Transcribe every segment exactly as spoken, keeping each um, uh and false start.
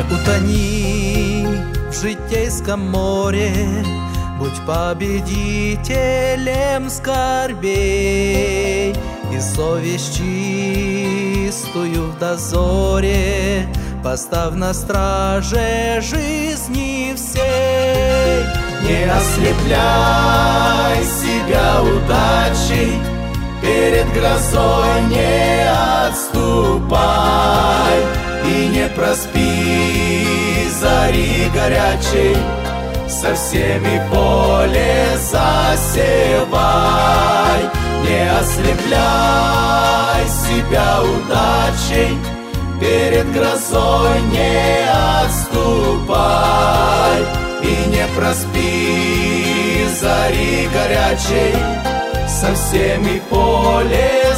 Утони в житейском море, будь победителем скорбей, и совесть чистую в дозоре поставь на страже жизни всей. Не ослепляй себя удачей, перед грозой не отступай, и не проспи зари горячей, со всеми поле засевай. Не ослепляй себя удачей, перед грозой не отступай, и не проспи зари горячей, со всеми поле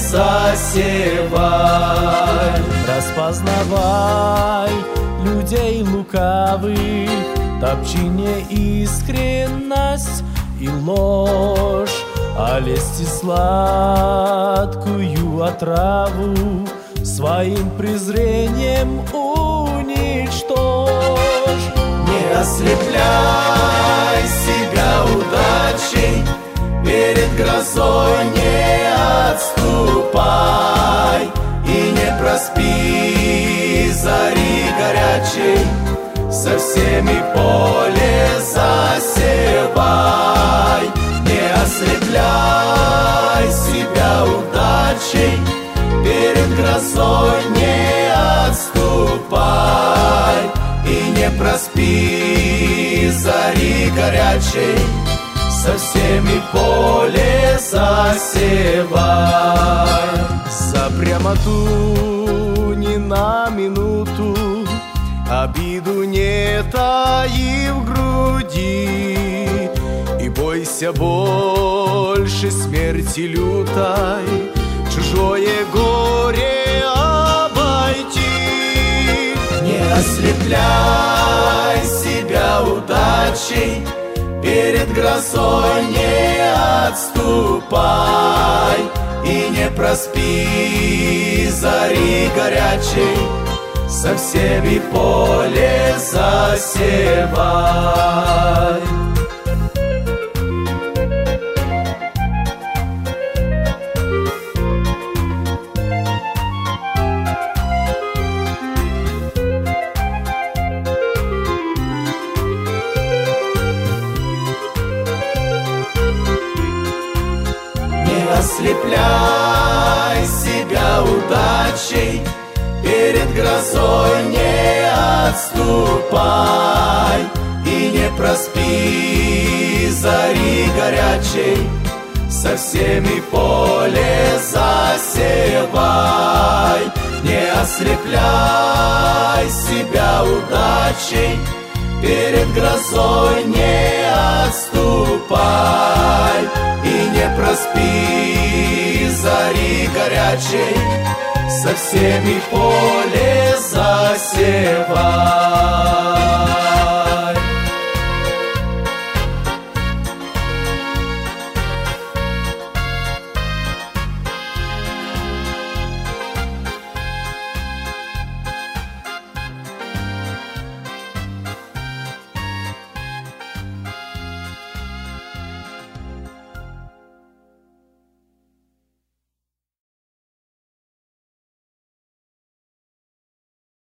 засевай. Распознавай людей лукавых, топчи неискренность и ложь, а лесть и сладкую отраву своим презрением уничтожь. Не ослепляй себя удачей, перед грозой не отступай, и не проспи зари горячей, со всеми поле засевай. Не ослепляй себя удачей, перед грозой не отступай, и не проспи зари горячей, со всеми поле засевай. За прямоту ни на минуту, обиду не таи в груди, и бойся больше смерти лютой, чужое горе обойти. Не ослепляй себя удачей, перед грозой не отступай, и не проспи зари горячей, со всеми поле засевай. Не ослепляй себя удачей, перед грозой не отступай, и не проспи зари горячей, со всеми поле засевай. Не ослепляй себя удачей, перед грозой не отступай, и не проспи зари горячей, со всеми поле засевай.